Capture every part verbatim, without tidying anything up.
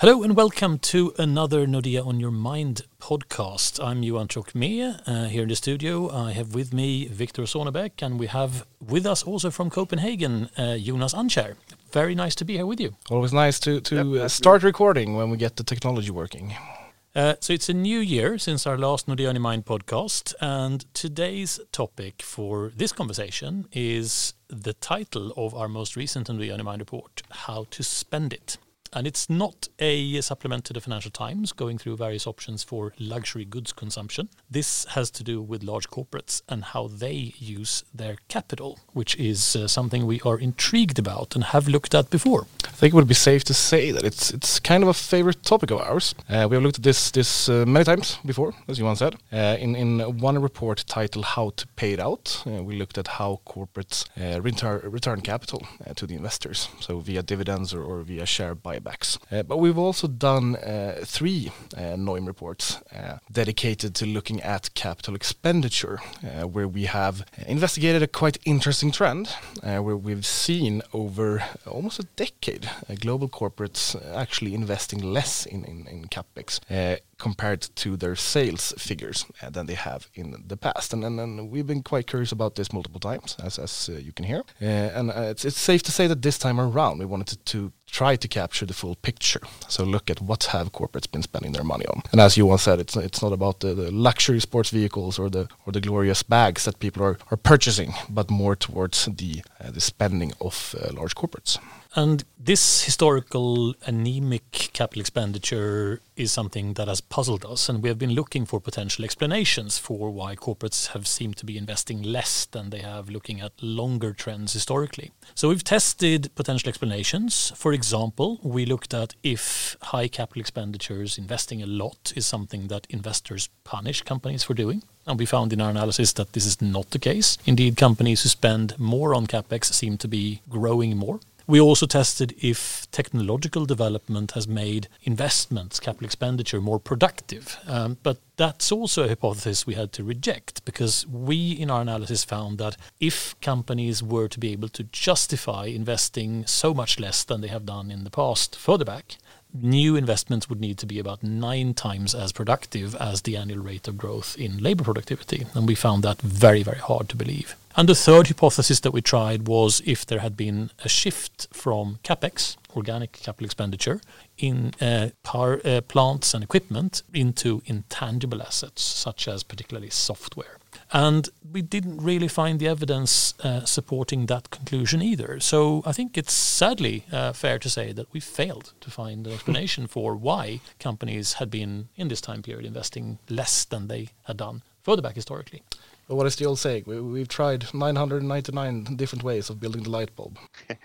Hello and welcome to another Nordea on Your Mind podcast. I'm Johan Trocmé uh, here in the studio. I have with me Victor Sonnebeck, and we have with us also from Copenhagen, uh, Jonas Ancher. Very nice to be here with you. Always nice to, to yep, uh, start recording when we get the technology working. Uh, so it's a new year since our last Nordea on Your Mind podcast, and today's topic for this conversation is the title of our most recent Nordea on Your Mind report, How to Spend It. And it's not a supplement to the Financial Times going through various options for luxury goods consumption. This has to do with large corporates and how they use their capital, which is uh, something we are intrigued about and have looked at before. I think it would be safe to say that it's it's kind of a favorite topic of ours. Uh, we have looked at this this uh, many times before, as Johan said. Uh, in, in one report titled How to Pay It Out, uh, we looked at how corporates uh, return, return capital uh, to the investors, so via dividends or, or via share buybacks. Uh, but we've also done uh, three uh, N O I M reports uh, dedicated to looking at capital expenditure, uh, where we have investigated a quite interesting trend, uh, where we've seen over almost a decade uh, global corporates actually investing less in, in, in capex uh, compared to their sales figures uh, than they have in the past. And, and, and we've been quite curious about this multiple times, as, as uh, you can hear. Uh, and uh, it's, it's safe to say that this time around we wanted to, to try to capture the full picture. So look at what have corporates been spending their money on. And as Johan said, it's it's not about the, the luxury sports vehicles or the or the glorious bags that people are, are purchasing, but more towards the uh, the spending of uh, large corporates. And this historical anemic capital expenditure is something that has puzzled us, and we have been looking for potential explanations for why corporates have seemed to be investing less than they have, looking at longer trends historically. So we've tested potential explanations. For example, we looked at if high capital expenditures, investing a lot, is something that investors punish companies for doing. And we found in our analysis that this is not the case. Indeed, companies who spend more on capex seem to be growing more. We also tested if technological development has made investments, capital expenditure, more productive. Um, but that's also a hypothesis we had to reject, because we in our analysis found that if companies were to be able to justify investing so much less than they have done in the past further back, new investments would need to be about nine times as productive as the annual rate of growth in labor productivity. And we found that very, very hard to believe. And the third hypothesis that we tried was if there had been a shift from capex, organic capital expenditure, in uh, power uh, plants and equipment into intangible assets, such as particularly software. And we didn't really find the evidence uh, supporting that conclusion either. So I think it's sadly uh, fair to say that we failed to find an explanation for why companies had been, in this time period, investing less than they had done further back historically. But what is the old saying? We, we've tried nine hundred ninety-nine different ways of building the light bulb.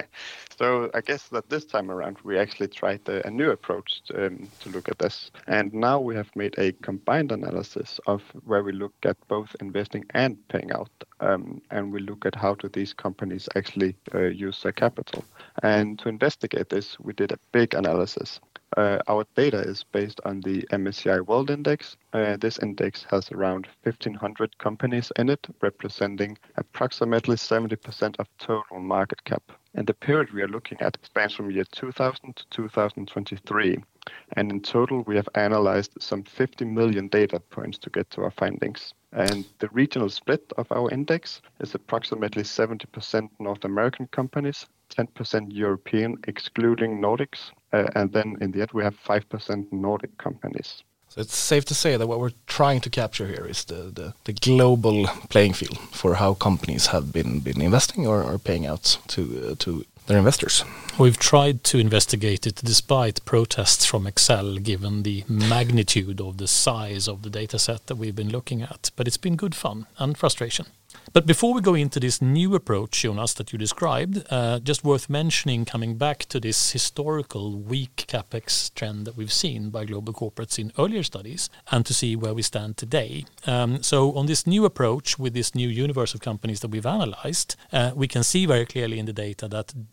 So I guess that this time around we actually tried a, a new approach to, um, to look at this. And now we have made a combined analysis of where we look at both investing and paying out. Um, and we look at how do these companies actually uh, use their capital. And to investigate this, we did a big analysis. Uh, our data is based on the M S C I World Index. Uh, this index has around fifteen hundred companies in it, representing approximately seventy percent of total market cap. And the period we are looking at spans from year two thousand to two thousand twenty-three. And in total, we have analyzed some fifty million data points to get to our findings. And the regional split of our index is approximately seventy percent North American companies, ten percent European, excluding Nordics, uh, and then in the end we have five percent Nordic companies. So it's safe to say that what we're trying to capture here is the, the, the global playing field for how companies have been, been investing or, or paying out to uh, to their investors. We've tried to investigate it despite protests from Excel, given the magnitude of the size of the data set that we've been looking at. But it's been good fun and frustration. But before we go into this new approach, Jonas, that you described, uh, just worth mentioning, coming back to this historical weak capex trend that we've seen by global corporates in earlier studies, and to see where we stand today. Um, so on this new approach with this new universe of companies that we've analyzed, uh, we can see very clearly in the data that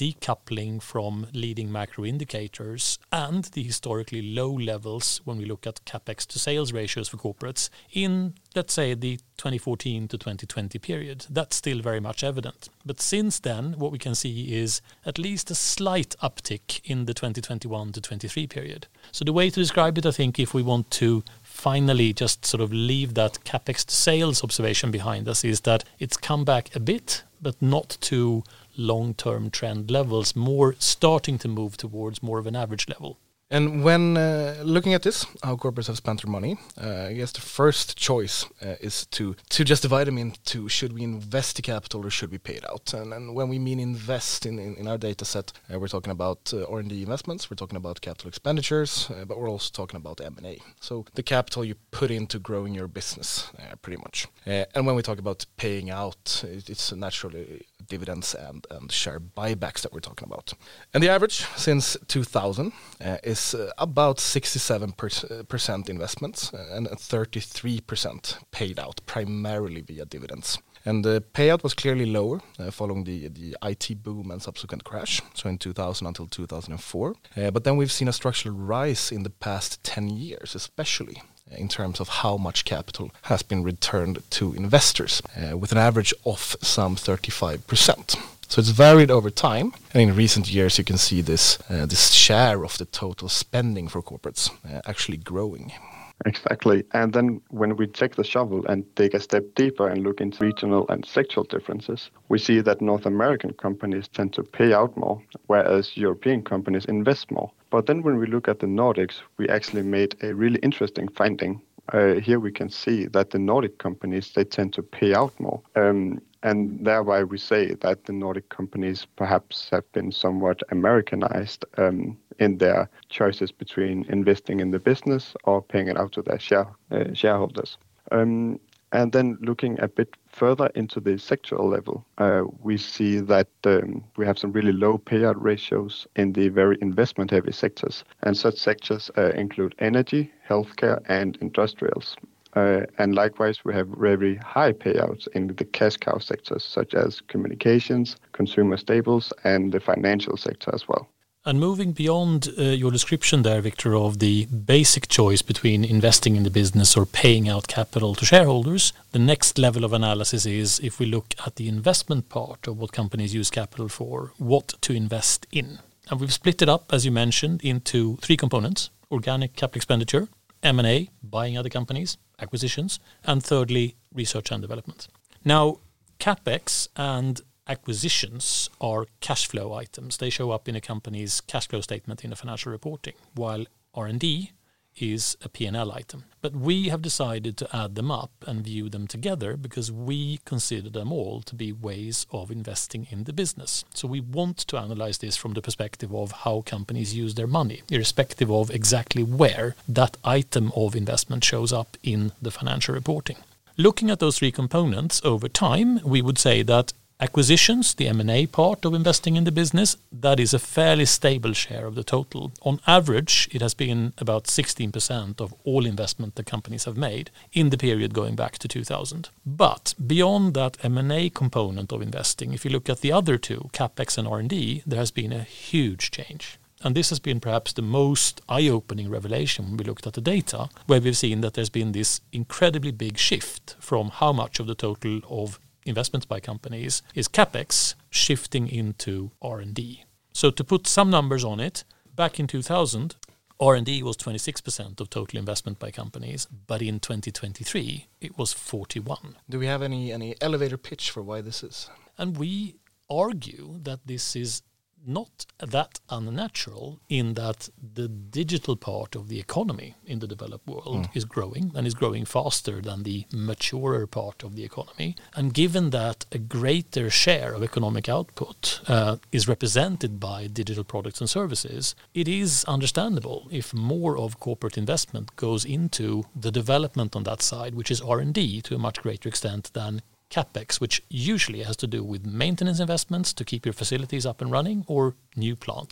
decoupling from leading macro indicators and the historically low levels when we look at capex to sales ratios for corporates in, let's say, the twenty fourteen to twenty twenty period. That's still very much evident. But since then, what we can see is at least a slight uptick in the twenty twenty-one to twenty-three period. So the way to describe it, I think, if we want to finally just sort of leave that capex to sales observation behind us, is that it's come back a bit, but not to long-term trend levels, more starting to move towards more of an average level. And when uh, looking at this, how corporates have spent their money, uh, I guess the first choice uh, is to to just divide them into, should we invest the capital or should we pay it out? And, and when we mean invest in, in, in our data set, uh, we're talking about uh, R and D investments, we're talking about capital expenditures, uh, but we're also talking about M and A. So the capital you put into growing your business, uh, pretty much. Uh, and when we talk about paying out, it, it's naturally dividends and, and share buybacks that we're talking about. And the average since two thousand uh, is uh, about sixty-seven percent investments and thirty-three percent paid out, primarily via dividends. And the payout was clearly lower uh, following the, the I T boom and subsequent crash, so in two thousand until two thousand four. Uh, but then we've seen a structural rise in the past ten years, especially in terms of how much capital has been returned to investors, uh, with an average of some thirty-five percent. So it's varied over time, and in recent years you can see this uh, this share of the total spending for corporates uh, actually growing. Exactly. And then when we take the shovel and take a step deeper and look into regional and sectoral differences, we see that North American companies tend to pay out more, whereas European companies invest more. But then when we look at the Nordics, we actually made a really interesting finding. Uh, here we can see that the Nordic companies, they tend to pay out more. Um, and thereby we say that the Nordic companies perhaps have been somewhat Americanized um, in their choices between investing in the business or paying it out to their share, uh, shareholders. Um, and then looking a bit further into the sectoral level, uh, we see that um, we have some really low payout ratios in the very investment-heavy sectors. And such sectors uh, include energy, healthcare, and industrials. Uh, and likewise, we have very high payouts in the cash cow sectors, such as communications, consumer staples, and the financial sector as well. And moving beyond uh, your description there, Victor, of the basic choice between investing in the business or paying out capital to shareholders, the next level of analysis is, if we look at the investment part of what companies use capital for, what to invest in. And we've split it up, as you mentioned, into three components: organic capital expenditure, M and A, buying other companies, acquisitions, and thirdly, research and development. Now, CapEx and acquisitions are cash flow items. They show up in a company's cash flow statement in the financial reporting, while R and D is a P and L item. But we have decided to add them up and view them together because we consider them all to be ways of investing in the business. So we want to analyze this from the perspective of how companies use their money, irrespective of exactly where that item of investment shows up in the financial reporting. Looking at those three components over time, we would say that acquisitions, the M and A part of investing in the business, that is a fairly stable share of the total. On average, it has been about sixteen percent of all investment that companies have made in the period going back to two thousand. But beyond that M and A component of investing, if you look at the other two, CapEx and R and D, there has been a huge change. And this has been perhaps the most eye-opening revelation when we looked at the data, where we've seen that there's been this incredibly big shift from how much of the total of investments by companies is CapEx shifting into R and D. So to put some numbers on it, back in two thousand, R and D was twenty-six percent of total investment by companies, but in twenty twenty-three, it was forty-one. Do we have any, any elevator pitch for why this is? And we argue that this is not that unnatural in that the digital part of the economy in the developed world mm. is growing and is growing faster than the maturer part of the economy. And given that a greater share of economic output uh, is represented by digital products and services, it is understandable if more of corporate investment goes into the development on that side, which is R and D to a much greater extent than CapEx, which usually has to do with maintenance investments to keep your facilities up and running or new plants.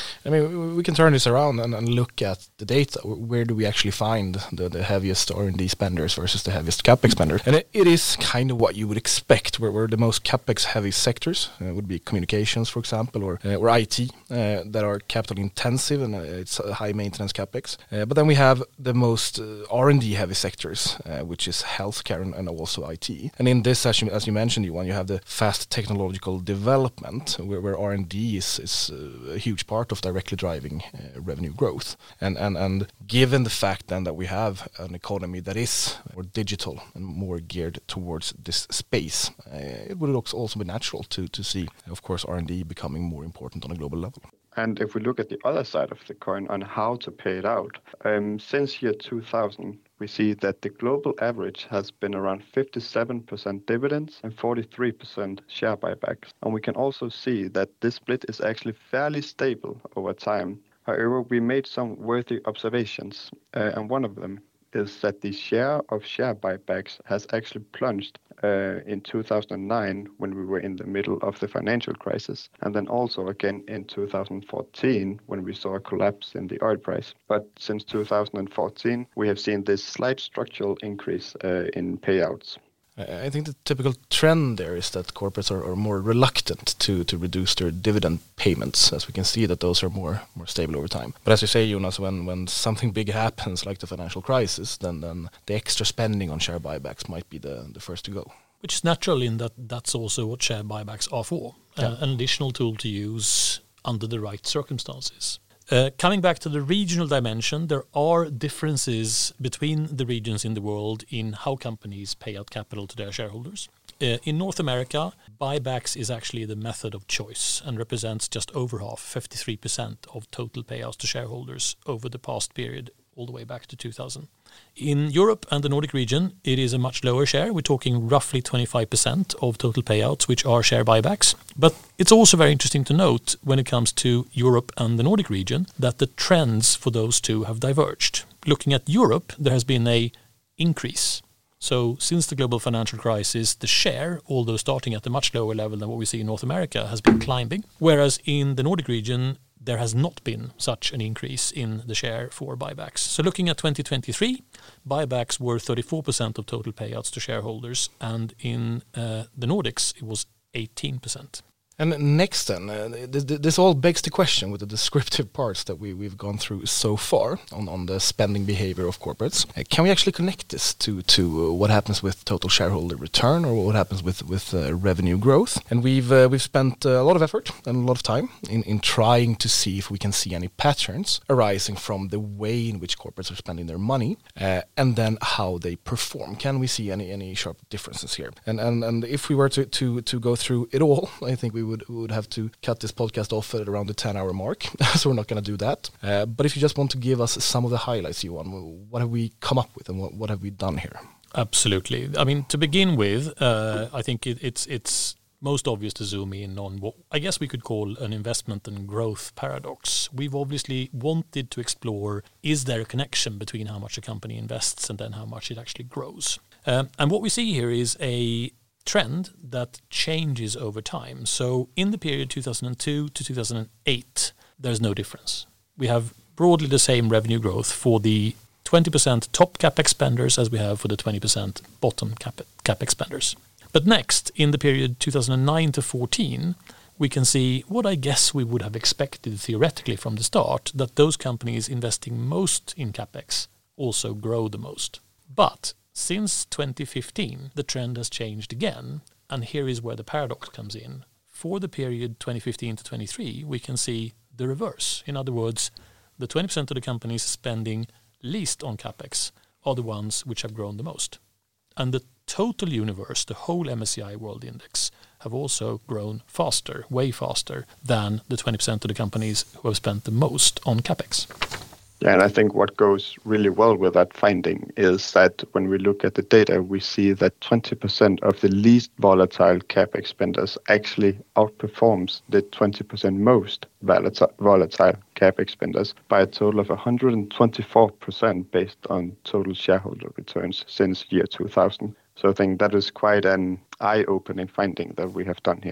I mean, we can turn this around and, and look at the data. Where do we actually find the, the heaviest R and D spenders versus the heaviest CapEx spenders? And it, it is kind of what you would expect, where, where the most CapEx-heavy sectors uh, would be communications, for example, or uh, or I T uh, that are capital-intensive and uh, it's a high-maintenance CapEx. Uh, but then we have the most uh, R and D-heavy sectors, uh, which is healthcare and, and also I T. And in this, as you, as you mentioned, Johan, you have the fast technological development, where, where R and D is, is uh, a huge part of directly driving uh, revenue growth. And, and and given the fact then that we have an economy that is more digital and more geared towards this space, uh, it would also be natural to, to see, of course, R and D becoming more important on a global level. And if we look at the other side of the coin on how to pay it out, um, since year two thousand, we see that the global average has been around fifty-seven percent dividends and forty-three percent share buybacks. And we can also see that this split is actually fairly stable over time. However, we made some worthy observations, uh, and one of them is that the share of share buybacks has actually plunged uh, in two thousand nine when we were in the middle of the financial crisis, and then also again in two thousand fourteen when we saw a collapse in the oil price. But since two thousand fourteen, we have seen this slight structural increase uh, in payouts. I think the typical trend there is that corporates are, are more reluctant to, to reduce their dividend payments, as we can see that those are more more stable over time. But as you say, Jonas, when, when something big happens like the financial crisis, then, then the extra spending on share buybacks might be the, the first to go. Which is natural in that that's also what share buybacks are for, yeah. uh, an additional tool to use under the right circumstances. Uh, coming back to the regional dimension, there are differences between the regions in the world in how companies pay out capital to their shareholders. Uh, in North America, buybacks is actually the method of choice and represents just over half, fifty-three percent of total payouts to shareholders over the past period, all the way back to two thousand. In Europe and the Nordic region, it is a much lower share. We're talking roughly twenty-five percent of total payouts, which are share buybacks. But it's also very interesting to note when it comes to Europe and the Nordic region that the trends for those two have diverged. Looking at Europe, there has been a increase. So since the global financial crisis, the share, although starting at a much lower level than what we see in North America, has been climbing. Whereas in the Nordic region, there has not been such an increase in the share for buybacks. So looking at twenty twenty-three, buybacks were thirty-four percent of total payouts to shareholders, and in uh, the Nordics, it was eighteen percent. And next then, uh, this, this all begs the question with the descriptive parts that we, we've gone through so far on, on the spending behavior of corporates. Uh, can we actually connect this to, to uh, what happens with total shareholder return or what happens with, with uh, revenue growth? And we've uh, we've spent uh, a lot of effort and a lot of time in, in trying to see if we can see any patterns arising from the way in which corporates are spending their money uh, and then how they perform. Can we see any, any sharp differences here? And, and, and if we were to, to, to go through it all, I think we would Would, would have to cut this podcast off at around the ten-hour mark, so we're not going to do that. Uh, but if you just want to give us some of the highlights, Johan, what have we come up with and what, what have we done here? Absolutely. I mean, to begin with, uh, I think it, it's it's most obvious to zoom in on what I guess we could call an investment and growth paradox. We've obviously wanted to explore, is there a connection between how much a company invests and then how much it actually grows? Um, and what we see here is a trend that changes over time. So in the period two thousand two to two thousand eight, there's no difference. We have broadly the same revenue growth for the twenty percent top CapEx spenders as we have for the twenty percent bottom cap- CapEx spenders. But next, in the period two thousand nine to fourteen, we can see what I guess we would have expected theoretically from the start, that those companies investing most in CapEx also grow the most. But since twenty fifteen, the trend has changed again, and here is where the paradox comes in. For the period twenty fifteen to twenty-three, we can see the reverse. In other words, the twenty percent of the companies spending least on CapEx are the ones which have grown the most. And the total universe, the whole M S C I World Index, have also grown faster, way faster, than the twenty percent of the companies who have spent the most on CapEx. Yeah, and I think what goes really well with that finding is that when we look at the data, we see that twenty percent of the least volatile CapEx spenders actually outperforms the twenty percent most volatile, volatile CapEx spenders by a total of one hundred twenty-four percent based on total shareholder returns since year two thousand. So I think that is quite an eye-opening finding that we have done here.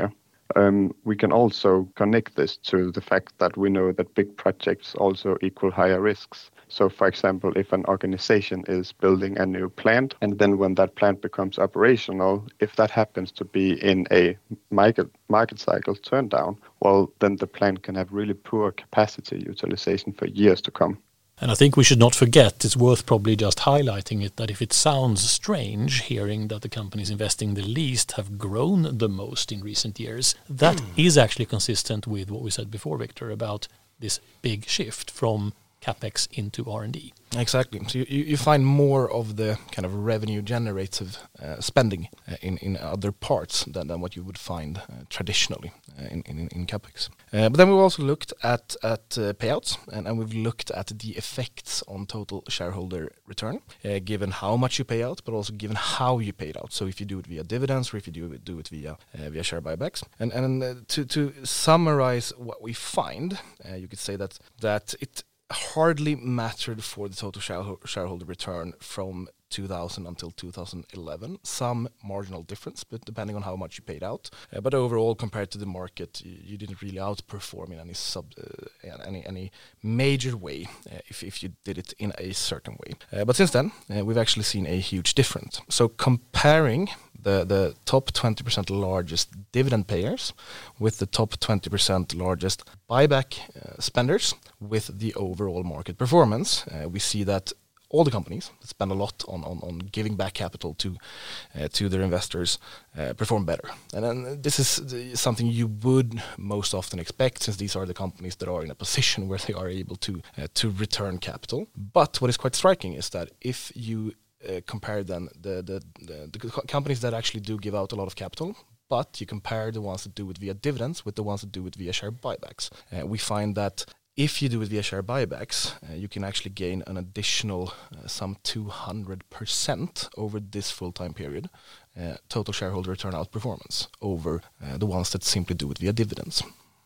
Um, we can also connect this to the fact that we know that big projects also equal higher risks. So, for example, if an organization is building a new plant, and then when that plant becomes operational, if that happens to be in a market, market cycle turn down, well, then the plant can have really poor capacity utilization for years to come. And I think we should not forget, it's worth probably just highlighting it, that if it sounds strange hearing that the companies investing the least have grown the most in recent years, that mm. is actually consistent with what we said before, Victor, about this big shift from CapEx into R and D. Exactly. So you, you find more of the kind of revenue generative uh, spending uh, in, in other parts than, than what you would find uh, traditionally uh, in, in, in CapEx. Uh, but then we've also looked at, at uh, payouts and, and we've looked at the effects on total shareholder return, uh, given how much you pay out, but also given how you pay it out. So if you do it via dividends or if you do it, do it via uh, via share buybacks. And, and uh, to, to summarize what we find, uh, you could say that that it hardly mattered for the total shareholder return from two thousand until two thousand eleven. Some marginal difference, but depending on how much you paid out. Uh, but overall, compared to the market, you, you didn't really outperform in any sub, uh, any any major way uh, if if you did it in a certain way. Uh, but since then, uh, we've actually seen a huge difference. So comparing the the top twenty percent largest dividend payers with the top twenty percent largest buyback uh, spenders with the overall market performance, uh, we see that all the companies that spend a lot on, on, on giving back capital to uh, to their investors uh, perform better. And then this is something you would most often expect, since these are the companies that are in a position where they are able to uh, to return capital. But what is quite striking is that if you uh, compare then the, the, the, the co- companies that actually do give out a lot of capital, but you compare the ones that do it via dividends with the ones that do it via share buybacks, uh, we find that if you do it via share buybacks, uh, you can actually gain an additional uh, some two hundred percent over this full-time period, uh, total shareholder return outperformance over uh, the ones that simply do it via dividends.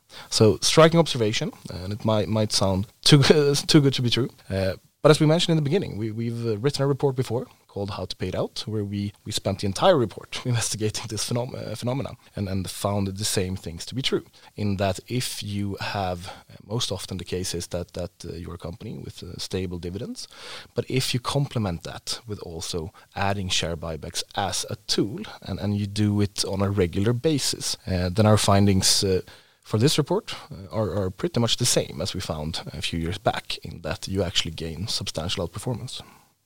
So striking observation, and it might might sound too good, too good to be true. Uh, but as we mentioned in the beginning, we, we've uh, written a report before called How to Pay It Out, where we, we spent the entire report investigating this phenom- uh, phenomena and, and found the same things to be true, in that if you have, uh, most often the case is that, that uh, you're a company with uh, stable dividends, but if you complement that with also adding share buybacks as a tool, and, and you do it on a regular basis, uh, then our findings uh, for this report uh, are, are pretty much the same as we found a few years back, in that you actually gain substantial outperformance.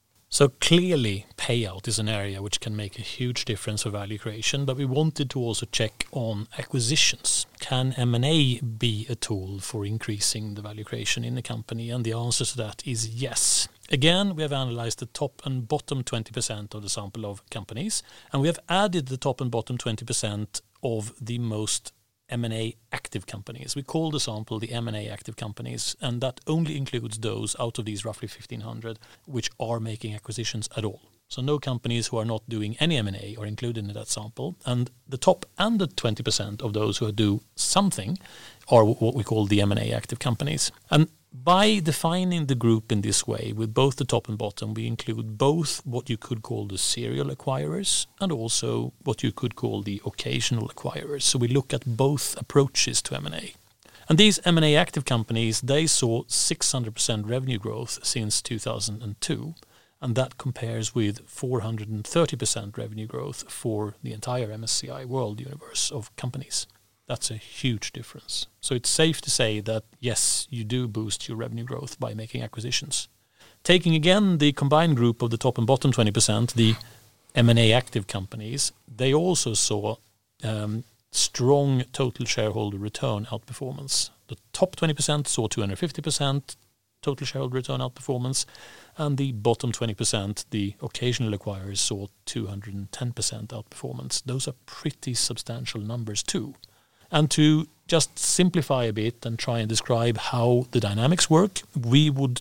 So clearly, payout is an area which can make a huge difference for value creation, but we wanted to also check on acquisitions. Can M and A be a tool for increasing the value creation in a company? And the answer to that is yes. Again, we have analyzed the top and bottom twenty percent of the sample of companies, and we have added the top and bottom twenty percent of the most M and A active companies. We call the sample the M and A active companies, and that only includes those out of these roughly fifteen hundred which are making acquisitions at all. So no companies who are not doing any M and A are included in that sample. And the top and the twenty percent of those who do something are what we call the M and A active companies. And by defining the group in this way, with both the top and bottom, we include both what you could call the serial acquirers and also what you could call the occasional acquirers. So we look at both approaches to M and A. And these M and A active companies, they saw six hundred percent revenue growth since two thousand two, and that compares with four hundred thirty percent revenue growth for the entire M S C I world universe of companies. That's a huge difference. So it's safe to say that, yes, you do boost your revenue growth by making acquisitions. Taking again the combined group of the top and bottom twenty percent, the M and A active companies, they also saw um, strong total shareholder return outperformance. The top twenty percent saw two hundred fifty percent total shareholder return outperformance, and the bottom twenty percent, the occasional acquirers, saw two hundred ten percent outperformance. Those are pretty substantial numbers too. And to just simplify a bit and try and describe how the dynamics work, we would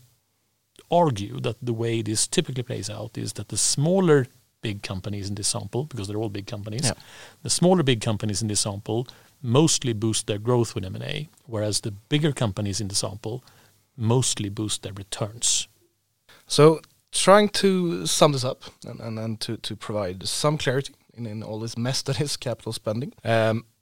argue that the way this typically plays out is that the smaller big companies in this sample, because they're all big companies, yeah. the smaller big companies in this sample mostly boost their growth with M and A, whereas the bigger companies in the sample mostly boost their returns. So trying to sum this up and, and, and to, to provide some clarity in, in all this mess that is capital spending, um,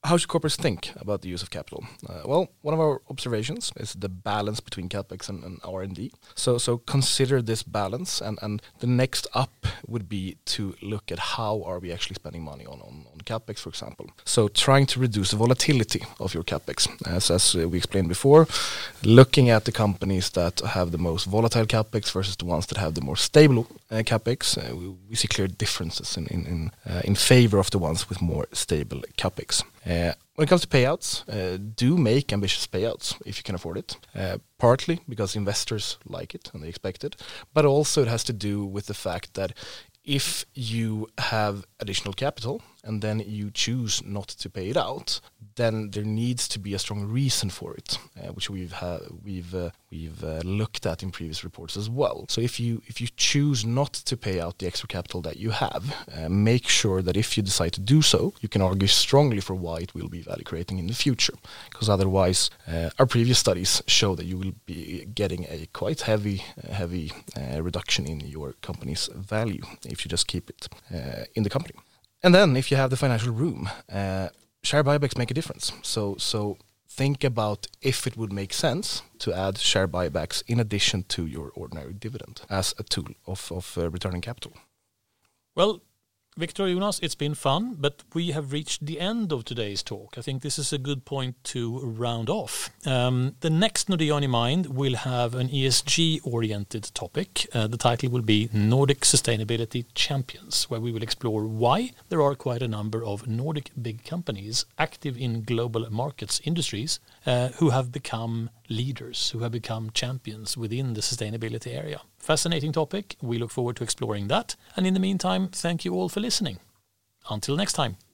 how should corporates think about the use of capital? Uh, well, one of our observations is the balance between CapEx and, and R and D. So, so consider this balance, and, and the next up would be to look at how are we actually spending money on, on, on CapEx, for example. So trying to reduce the volatility of your CapEx. As, as we explained before, looking at the companies that have the most volatile CapEx versus the ones that have the more stable uh, CapEx, uh, we, we see clear differences in, in, in, uh, in favor of the ones with more stable CapEx. Uh, when it comes to payouts, uh, do make ambitious payouts if you can afford it. Uh, partly because investors like it and they expect it, but also it has to do with the fact that if you have additional capital and then you choose not to pay it out, then there needs to be a strong reason for it, uh, which we've ha- we've uh, we've uh, looked at in previous reports as well. So if you if you choose not to pay out the extra capital that you have, uh, make sure that if you decide to do so, you can argue strongly for why it will be value creating in the future. Because otherwise, uh, our previous studies show that you will be getting a quite heavy uh, heavy uh, reduction in your company's value if you just keep it uh, in the company. And then if you have the financial room, uh, share buybacks make a difference. So so think about if it would make sense to add share buybacks in addition to your ordinary dividend as a tool of, of uh, returning capital. Well, Victor, Jonas, it's been fun, but we have reached the end of today's talk. I think this is a good point to round off. Um, the next Nordea On Your Mind will have an E S G-oriented topic. Uh, the title will be Nordic Sustainability Champions, where we will explore why there are quite a number of Nordic big companies active in global markets industries uh, who have become leaders, who have become champions within the sustainability area. Fascinating topic. We look forward to exploring that. And in the meantime, thank you all for listening. Until next time.